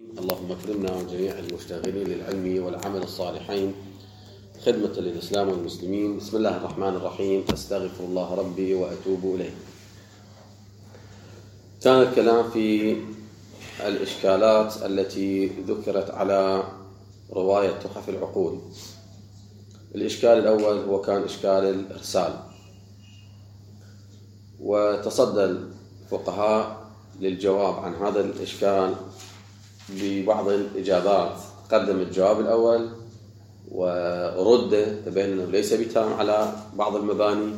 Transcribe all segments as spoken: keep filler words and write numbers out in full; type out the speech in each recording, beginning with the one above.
اللهم اكرمنا وجميع المشتغلين للعلم والعمل الصالحين خدمة للإسلام والمسلمين. بسم الله الرحمن الرحيم. أستغفر الله ربي وأتوب إليه. كان الكلام في الإشكالات التي ذكرت على رواية تحف العقول. الإشكال الأول هو كان إشكال الإرسال، وتصدى الفقهاء للجواب عن هذا الإشكال ببعض الإجابات. قدم الجواب الأول ورد، تبين أنه ليس بتام على بعض المباني،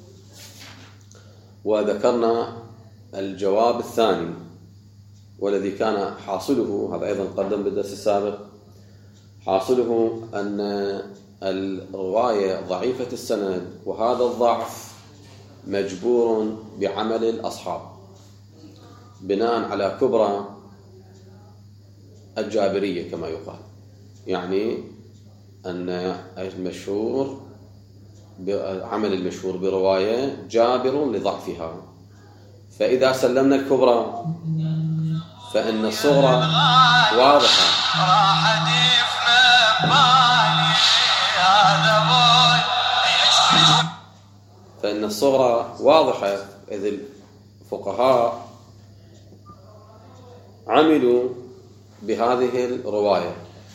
وذكرنا الجواب الثاني والذي كان حاصله، هذا أيضا قدم بالدرس السابق، حاصله أن الرواية ضعيفة السند، وهذا الضعف مجبور بعمل الأصحاب بناء على كبرى الجابرية كما يقال، يعني أن المشهور عمل المشهور برواية جابر لضعفها، فإذا سلمنا الكبرى فإن الصغرى واضحة. فإن الصغرى واضحة، إذ الفقهاء عملوا بهذه الرواية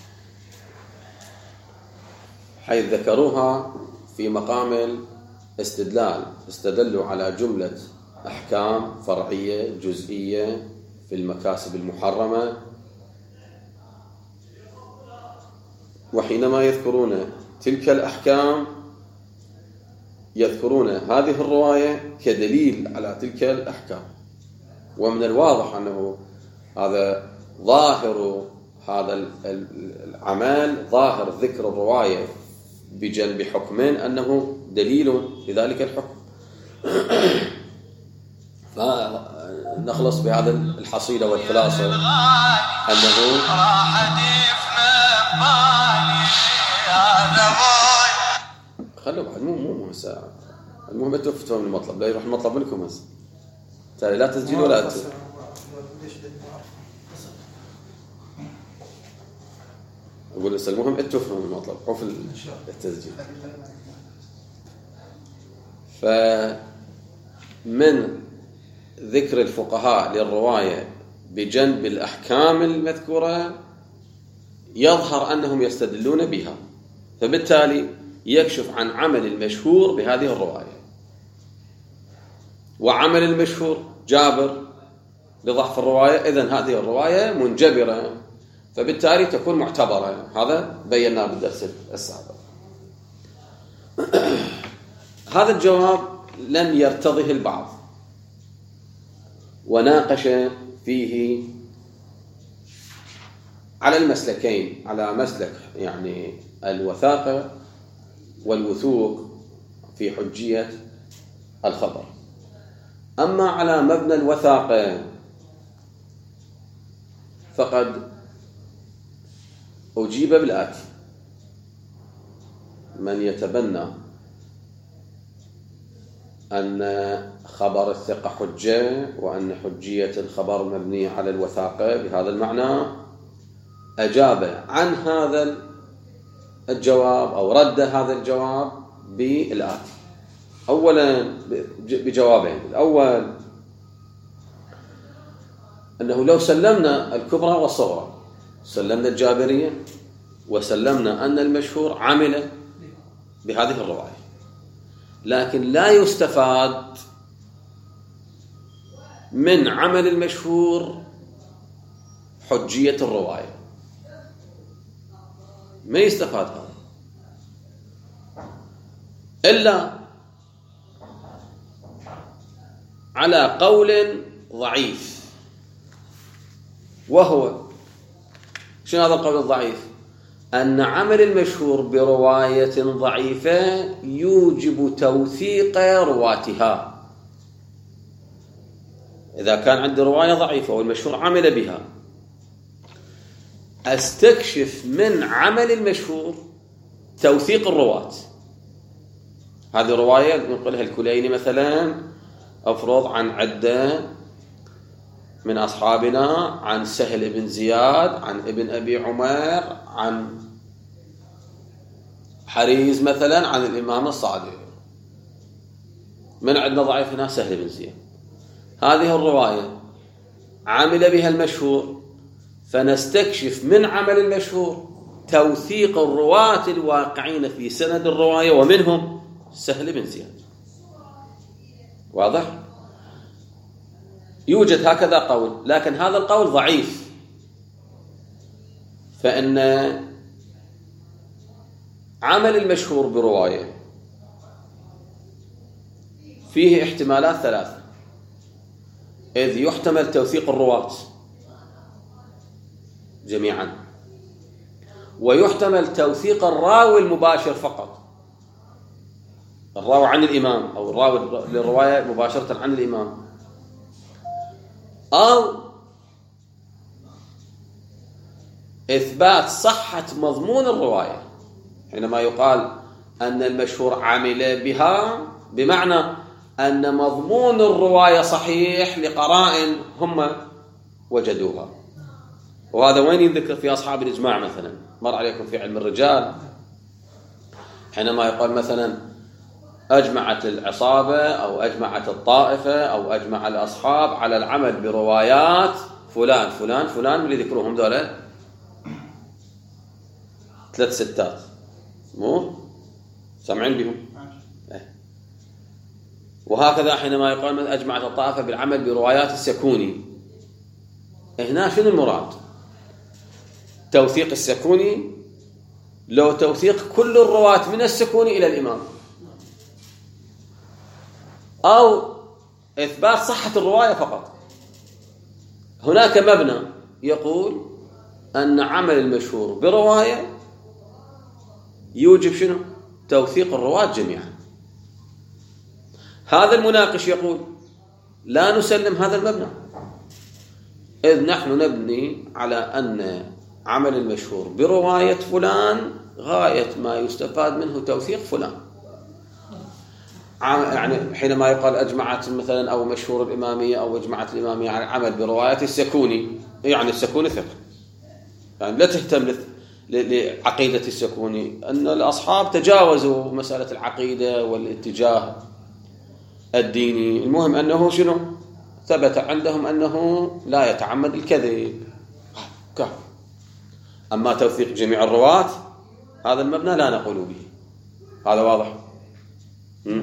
حيث ذكروها في مقام الاستدلال، استدلوا على جملة أحكام فرعية جزئية في المكاسب المحرمة، وحينما يذكرون تلك الأحكام يذكرون هذه الرواية كدليل على تلك الأحكام. ومن الواضح أنه هذا ظاهر هذا العمل، ظاهر ذكر الرواية بجنب حكمين أنه دليل لذلك الحكم. فنخلص بهذا الحصيلة والخلاصة أنه خلوا بعد مو مو مو ساعة. المهم أنتوا تفهمون المطلب، لا يروح المطلب منكم هسه. تالي لا تسجيل ولا أتسجيل. أقول لسه المهم أنتوا تفهمون المطلب، عوف التسجيل. فمن ذكر الفقهاء للرواية بجنب الأحكام المذكورة يظهر أنهم يستدلون بها، فبالتالي يكشف عن عمل المشهور بهذه الرواية، وعمل المشهور جابر لضعف الرواية، إذن هذه الرواية منجبرة، فبالتالي تكون معتبرة. هذا بيناه بالدرس السابق. هذا الجواب لم يرتضه البعض، وناقش فيه على المسلكين، على مسلك يعني الوثاقة والوثوق في حجية الخبر. أما على مبنى الوثاقة فقد أجيب بالآتي: من يتبنى أن خبر الثقة حجة وأن حجية الخبر مبنية على الوثاقة بهذا المعنى أجاب عن هذا الجواب أو رد هذا الجواب بالآتي. أولا بجوابين. الأول أنه لو سلمنا الكبرى والصغرى، سلمنا الجابرية وسلمنا أن المشهور عمل بهذه الرواية، لكن لا يستفاد من عمل المشهور حجية الرواية، ما يستفاد هذا إلا على قول ضعيف. وهو شنو هذا القول الضعيف؟ أن عمل المشهور برواية ضعيفة يوجب توثيق رواتها. إذا كان عندي رواية ضعيفة والمشهور عمل بها، أستكشف من عمل المشهور توثيق الرواة. هذه رواية نقولها الكليني مثلا، أفرض عن عدة من أصحابنا عن سهل بن زياد عن ابن أبي عمر عن حريز مثلا عن الإمام الصادق. من عندنا ضعيف هنا؟ سهل بن زياد. هذه الرواية عمل بها المشهور، فنستكشف من عمل المشهور توثيق الرواة الواقعين في سند الرواية ومنهم سهل بن زياد. واضح؟ يوجد هكذا قول، لكن هذا القول ضعيف، فإن عمل المشهور برواية فيه احتمالات ثلاثة، إذ يحتمل توثيق الرواة جميعا، ويحتمل توثيق الراوي المباشر فقط، الراوي عن الإمام أو الراوي للرواية مباشرة عن الإمام، أو إثبات صحة مضمون الرواية. حينما يقال أن المشهور عمل بها بمعنى أن مضمون الرواية صحيح لقرائن هم وجدوها. وهذا وين يذكر في أصحاب الإجماع مثلا؟ مر عليكم في علم الرجال حينما يقال مثلا أجمعت العصابة أو أجمعت الطائفة أو أجمع الأصحاب على العمل بروايات فلان فلان فلان، اللي ذكروهم دولة ثلاث ستات، مو سمعين بهم؟ وهكذا حينما يقال أجمعت الطائفة بالعمل بروايات السكوني، هنا شنو المراد؟ توثيق السكوني لو توثيق كل الرواة من السكوني إلى الإمام، أو إثبات صحة الرواية فقط. هناك مبنى يقول أن عمل المشهور برواية يوجب شنو؟ توثيق الرواة جميعا. هذا المناقش يقول لا نسلم هذا المبنى، إذ نحن نبني على أن عمل المشهور برواية فلان غاية ما يستفاد منه توثيق فلان. يعني حينما يقال أجمعت مثلا أو مشهور الإمامية أو أجمعت الإمامية على عمل برواية السكوني، يعني السكوني ثقة، يعني لا تهتم لعقيدة السكوني، أن الأصحاب تجاوزوا مسألة العقيدة والاتجاه الديني، المهم أنه شنو؟ ثبت عندهم أنه لا يتعمد الكذب. كيف؟ أما توثيق جميع الرواة هذا المبنى لا نقول به. هذا واضح؟ يعني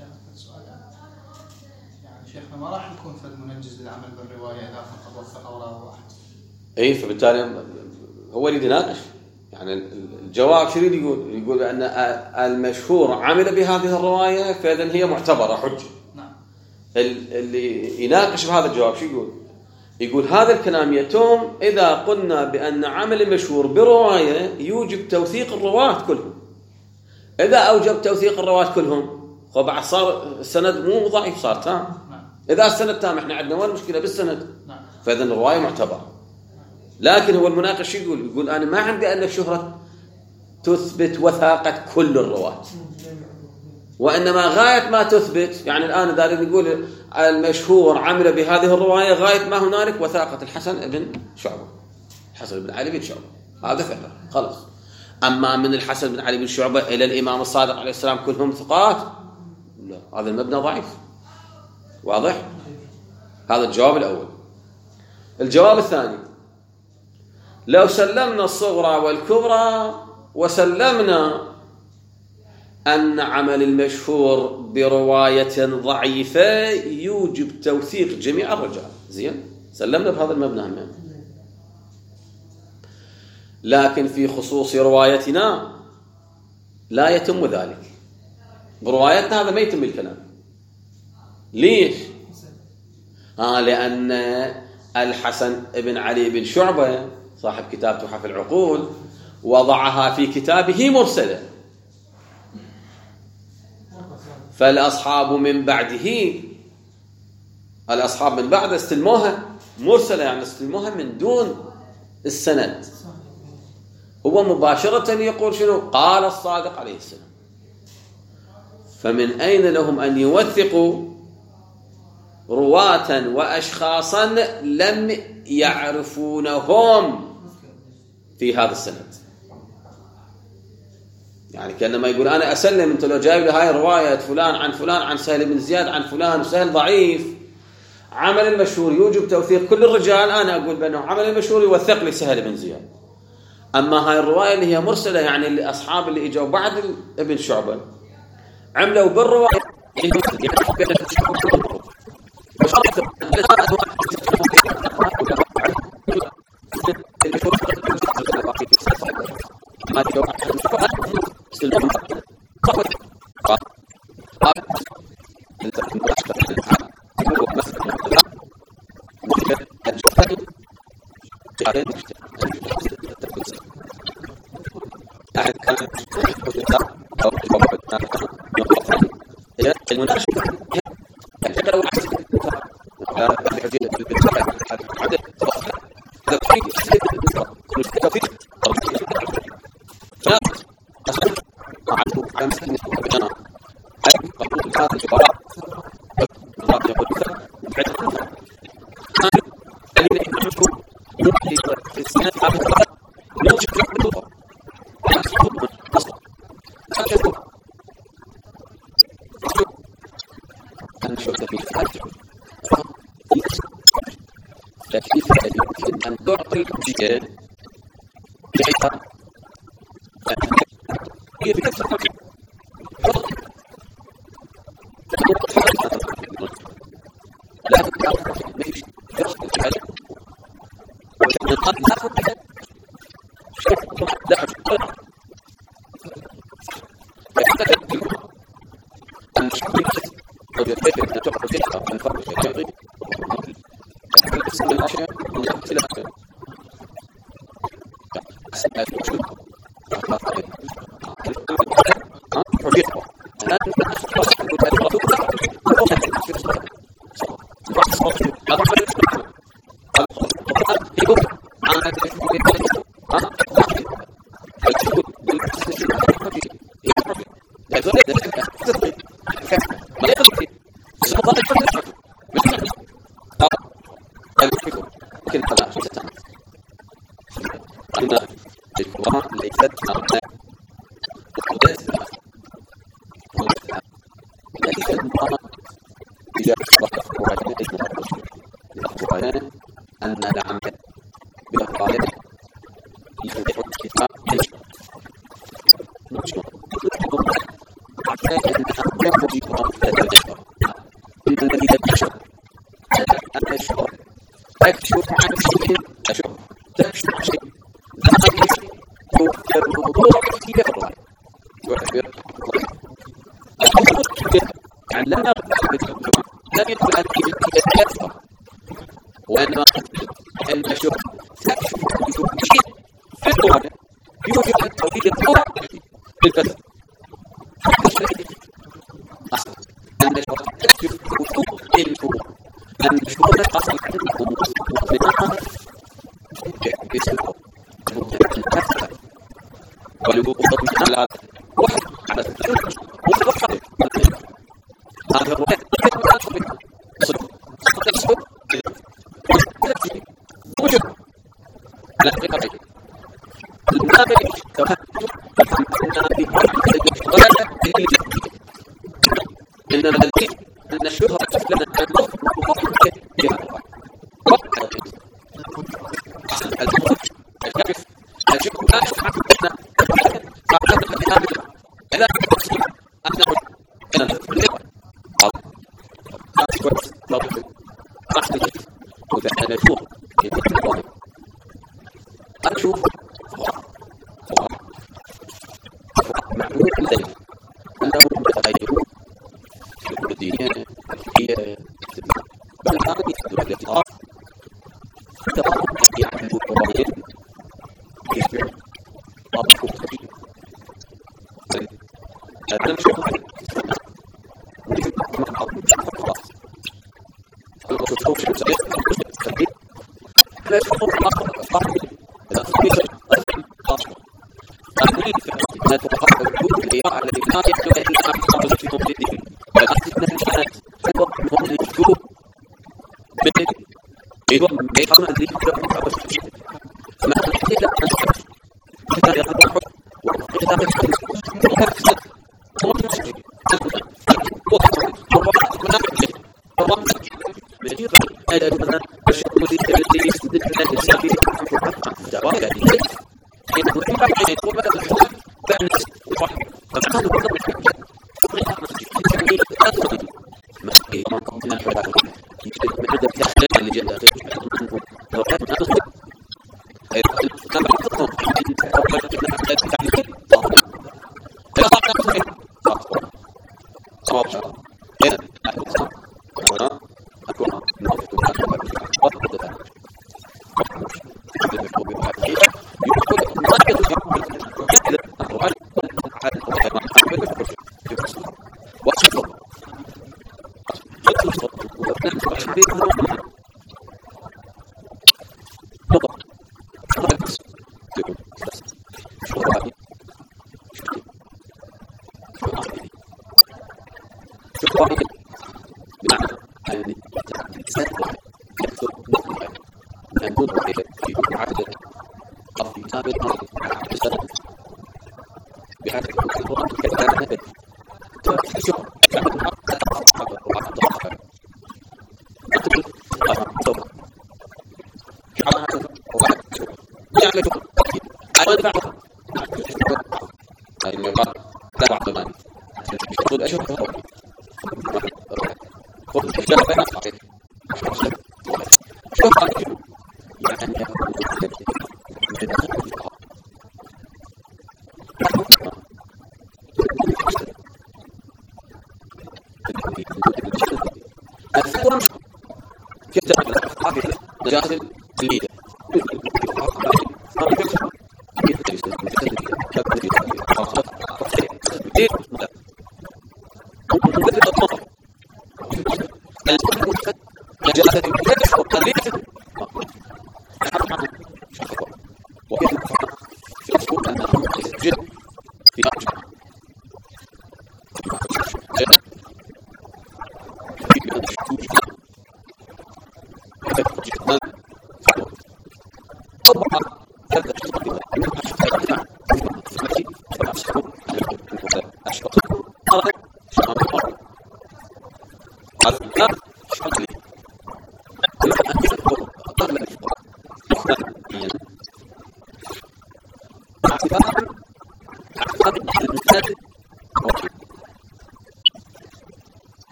شيخنا ما راح يكون فد منجز للعمل بالرواية إذا فقط وثق أو راوي واحد. أي، فبالتالي هو اللي يناقش. يعني الجواب شريد يقول يقول أن المشهور عمل بهذه الرواية فإذن هي معتبرة حجة. نعم. اللي يناقش بهذا الجواب شو يقول؟ يقول هذا الكلام يتم إذا قلنا بأن عمل المشهور برواية يوجب توثيق الرواة كلهم. إذا أوجب توثيق الرواة كلهم فبعد صار السند مو ضعيف، صار تام. نعم. إذا السند تام إحنا عندنا وين مشكلة بالسند؟ نعم. فإذن الرواية معتبرة. لكن هو المناقش يقول يقول أنا ما عندي أن الشهرة تثبت وثاقة كل الرواة، وإنما غاية ما تثبت، يعني الآن دارين نقول المشهور عمل بهذه الرواية غاية ما هنالك وثاقة الحسن بن شعبة، الحسن بن علي بن شعبة، هذا ثقة خلاص. أما من الحسن بن علي بن شعبة إلى الإمام الصادق عليه السلام كلهم ثقات، لا، هذا المبنى ضعيف. واضح؟ هذا الجواب الأول. الجواب الثاني، لو سلمنا الصغرى والكبرى وسلمنا أن عمل المشهور برواية ضعيفة يوجب توثيق جميع الرجال، زين، سلمنا بهذا المبنى هم. لكن في خصوص روايتنا لا يتم ذلك. بروايتنا هذا ما يتم الكلام. ليش؟ آه لأن الحسن بن علي بن شعبة صاحب كتاب تحف العقول وضعها في كتابه مرسلة، فالأصحاب من بعده الأصحاب من بعد استلموها مرسلة، يعني استلموها من دون السند. هو مباشرة يقول شنو؟ قال الصادق عليه السلام. فمن أين لهم أن يوثقوا رواة وأشخاصا لم يعرفونهم في هذا السند. يعني كأنما يقول أنا أسلم، أنت لو جايب لي هاي رواية فلان عن فلان عن سهل بن زياد عن فلان وسهل ضعيف، عمل المشهور يوجب توثيق كل الرجال، أنا أقول بأنه عمل المشهور يوثق لي سهل بن زياد. أما هاي الرواية اللي هي مرسلة، يعني الأصحاب اللي إجوا بعد ابن شعبة عملوا بالرواية أن تعطي الجهاد بحيث هي بكثرة لا تتعرف ليش يرفض الجهاد ومن قبل لا تتعرف لا تتعرف أن شخصية أو يتفكر أن تعرف فيها عن فرق الشيء من الأشياء من الأشياء أن العمل بالقائد يفتح الكتاب نشر حتى أنها تخرج وتتنشر إن الذي تنشر تنشر تكشف عن شيء تشر تكشف عن شيء ذلك توفر الوضوح في الرأي يعبر يعني لم يقل لم يقل أن يتكثر وأنما المشروع تكشف عن شيء في الرأي يوجد التوحيد القوة بالفتح المشروع تكشف وجود الفروع المشروع قصد الأمور ومنها بسبب المتكثر ولوقوف على واحد على الثلاث وصفحة هذا الرواية صدق صدق صدق وجود على القطعين النابل كما إن الذي أن الشهرة لنا النظر وقفت بها وقفت الفرج الكيف الشكر لا يشعر بنا فأعتقد بهذا لا تقصد أنه أنا الفرق قال أشكر ربك أحسن وإذا أنا أشوف يدك الله أنا أشوف معلوم لدي أنه متغيرون في الدينية هي بل هذه الدولة تقوم يعني القرآن يشبه أطفال كثير أنا نشوف مثل ما أقول خلاص الأطفال شو سبب لا يشوفون الآخر صاحب إذا صاحب أطفال أقول لا تتقبل الوجود الإياء الذي لا يحدث إلا أحد في مبتدئ والأسف من الحالات تقوم بهم الوجود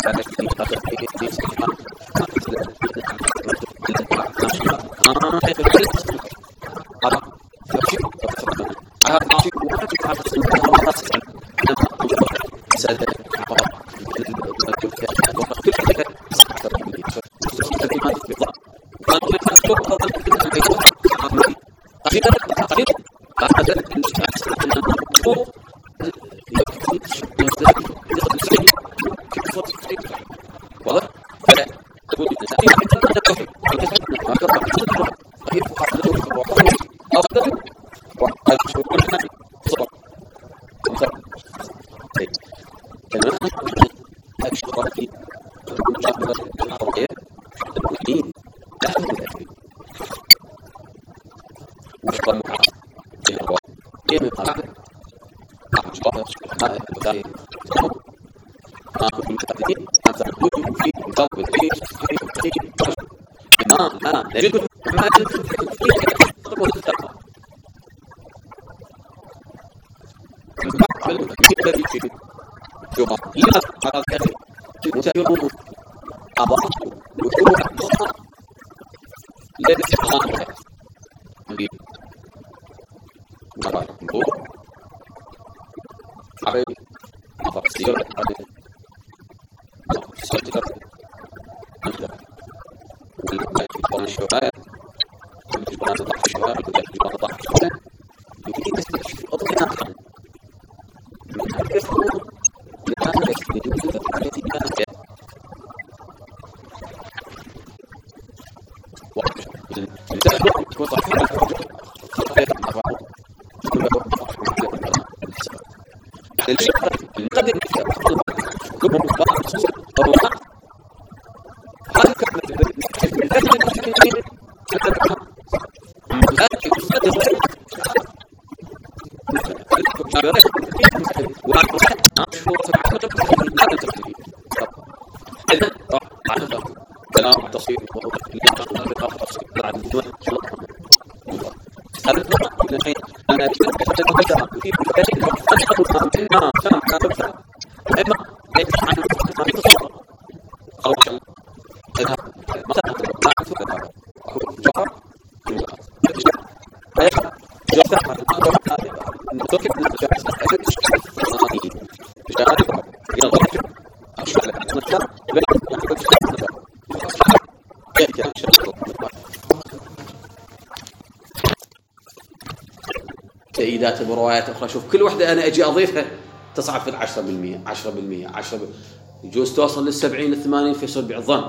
تأييدات بروايات أخرى. شوف كل واحدة أنا أجي أضيفها تصعد في العشرة بالمية عشرة بالمية عشرة بالمية يجوز توصل للسبعين للثمانين في سرب الظن،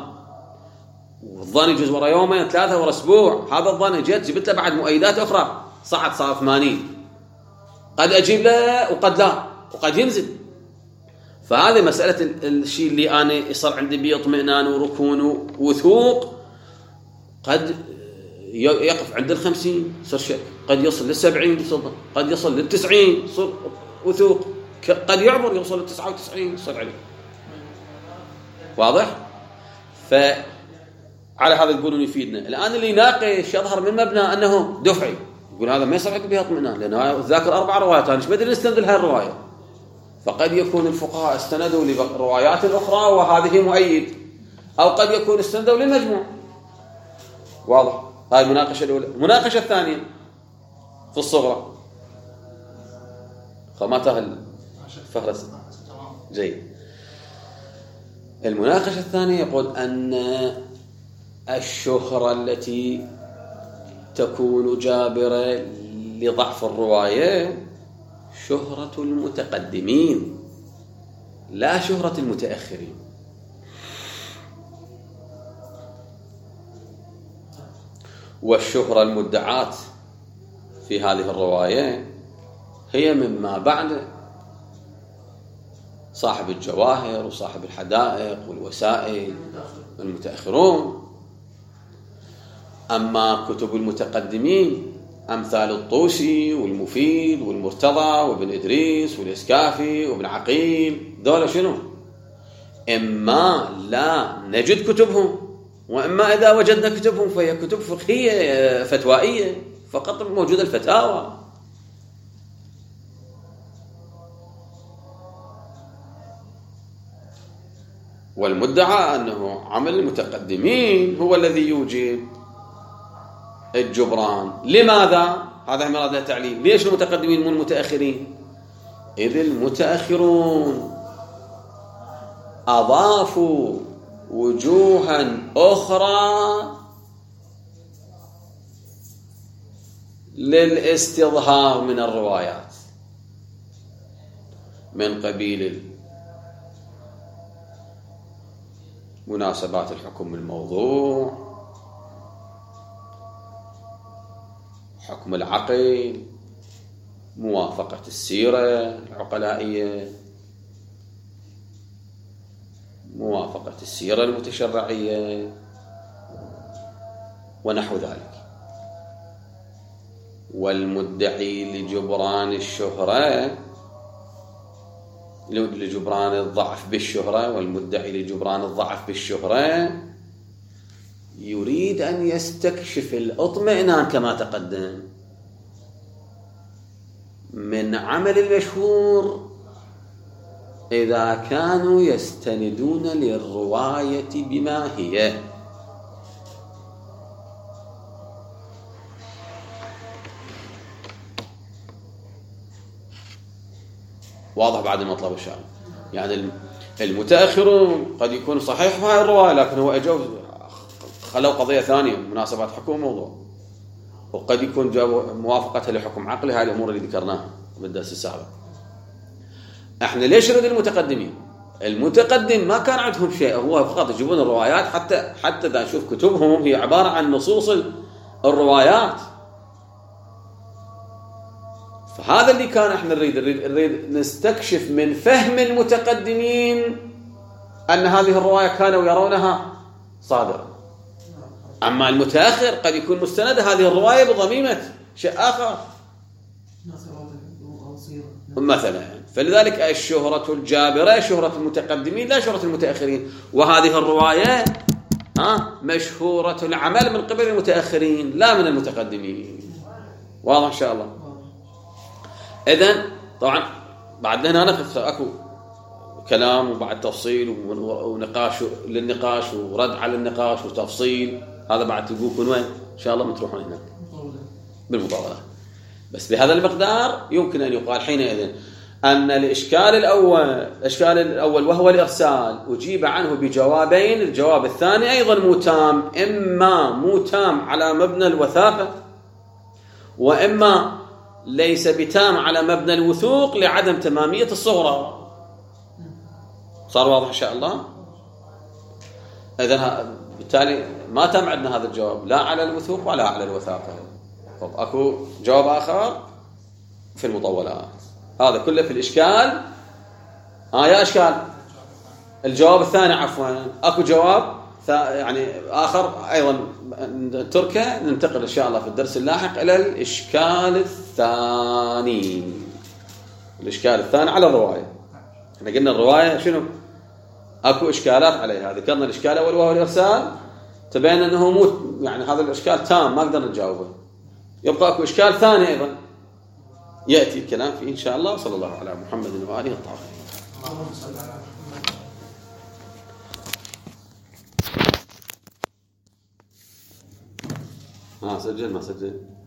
والظن يجوز ورا يومين ثلاثة ورا أسبوع. هذا الظن جيت جبت له بعد مؤيدات أخرى صعد صار ثمانين، قد أجيب له وقد لا وقد ينزل. فهذه مسألة الشيء اللي أنا يصير عندي بيه اطمئنان وركون ووثوق، قد يقف عند الخمسين صار شك، قد يصل للسبعين صدق، قد يصل للتسعين صار وثوق، قد يعبر يوصل للتسعة وتسعين صار عليه. واضح؟ فعلى هذا يقولون يفيدنا. الآن اللي يناقش يظهر من مبنى أنه دفعي، يقول هذا ما يصير عندي بها اطمئنان لأنه ذاكر أربع روايات أنا مش بدري نستند لها الرواية. فقد يكون الفقهاء استندوا لروايات أخرى وهذه مؤيد، أو قد يكون استندوا للمجموع. واضح؟ هاي المناقشة الأولى. المناقشة الثانية في الصغرى خماتها الفهرس جيد. المناقشة الثانية يقول أن الشهرة التي تكون جابرة لضعف الرواية شهرة المتقدمين لا شهرة المتأخرين. والشهرة المدعاة في هذه الرواية هي مما بعد صاحب الجواهر وصاحب الحدائق والوسائل المتأخرون. أما كتب المتقدمين أمثال الطوسي والمفيد والمرتضى وابن إدريس والإسكافي وابن عقيل، دول شنو؟ إما لا نجد كتبهم، وإما إذا وجدنا كتبهم فهي كتب فقهية فتوائية فقط موجودة الفتاوى. والمدعى أنه عمل المتقدمين هو الذي يوجب الجبران. لماذا؟ هذا مراد التعليل. ليش المتقدمين مو المتأخرين؟ إذ المتأخرون أضافوا وجوها أخرى للاستظهار من الروايات من قبيل مناسبات الحكم بالموضوع، حكم العقل، موافقة السيرة العقلائية، موافقة السيرة المتشرعية ونحو ذلك. والمدعي لجبران الشهرة لجبران الضعف بالشهرة والمدعي لجبران الضعف بالشهرة يريد أن يستكشف الاطمئنان كما تقدم من عمل المشهور إذا كانوا يستندون للرواية بما هي. واضح بعد المطلب الشامل؟ يعني المتأخرون قد يكون صحيح هاي الرواية لكن هو أجوز خلوا قضية ثانية مناسبات حكم موضوع، وقد يكون جابوا موافقتها لحكم عقلي. هاي الأمور اللي ذكرناها بالدرس السابق. احنا ليش نريد المتقدمين؟ المتقدم ما كان عندهم شيء، هو فقط يجيبون الروايات. حتى حتى إذا نشوف كتبهم هي عبارة عن نصوص الروايات. فهذا اللي كان احنا نريد نريد, نريد نستكشف من فهم المتقدمين أن هذه الرواية كانوا يرونها صادرة. أما المتأخر قد يكون مستند هذه الرواية بضميمة شيء آخر مثلا. فلذلك الشهرة الجابرة شهرة المتقدمين لا شهرة المتأخرين. وهذه الرواية ها مشهورة العمل من قبل المتأخرين لا من المتقدمين. واضح إن شاء الله؟ إذن طبعا بعد هنا ناخذ أكو كلام وبعد تفصيل ونقاش للنقاش ورد على النقاش وتفصيل. هذا بعد تلقوكم وين إن شاء الله متروحون هناك بالمطالعة. بس بهذا المقدار يمكن أن يقال حينئذ أن الإشكال الأول الإشكال الأول وهو الإرسال أجيب عنه بجوابين. الجواب الثاني أيضا مو تام، إما مو تام على مبنى الوثاقة وإما ليس بتام على مبنى الوثوق لعدم تمامية الصغرى. صار واضح إن شاء الله؟ إذن بالتالي ما تم عندنا هذا الجواب لا على الوثوق ولا على الوثاقة. طب أكو جواب آخر في المطولات. هذا كله في الإشكال. آه يا إشكال الجواب الثاني عفوا. أكو جواب يعني آخر أيضا تركه ننتقل إن شاء الله في الدرس اللاحق إلى الإشكال الثاني. الإشكال الثاني على الرواية. احنا قلنا الرواية شنو؟ أكو إشكالات عليها. ذكرنا الإشكال الأول وهو الإرسال. تبين أنه مو يعني هذا الإشكال تام ما نقدر نجاوبه. يبقى أكو إشكال ثاني أيضا يأتي الكلام فيه إن شاء الله. صلى الله على محمد وآله الطاهرين. ها سجل ما سجل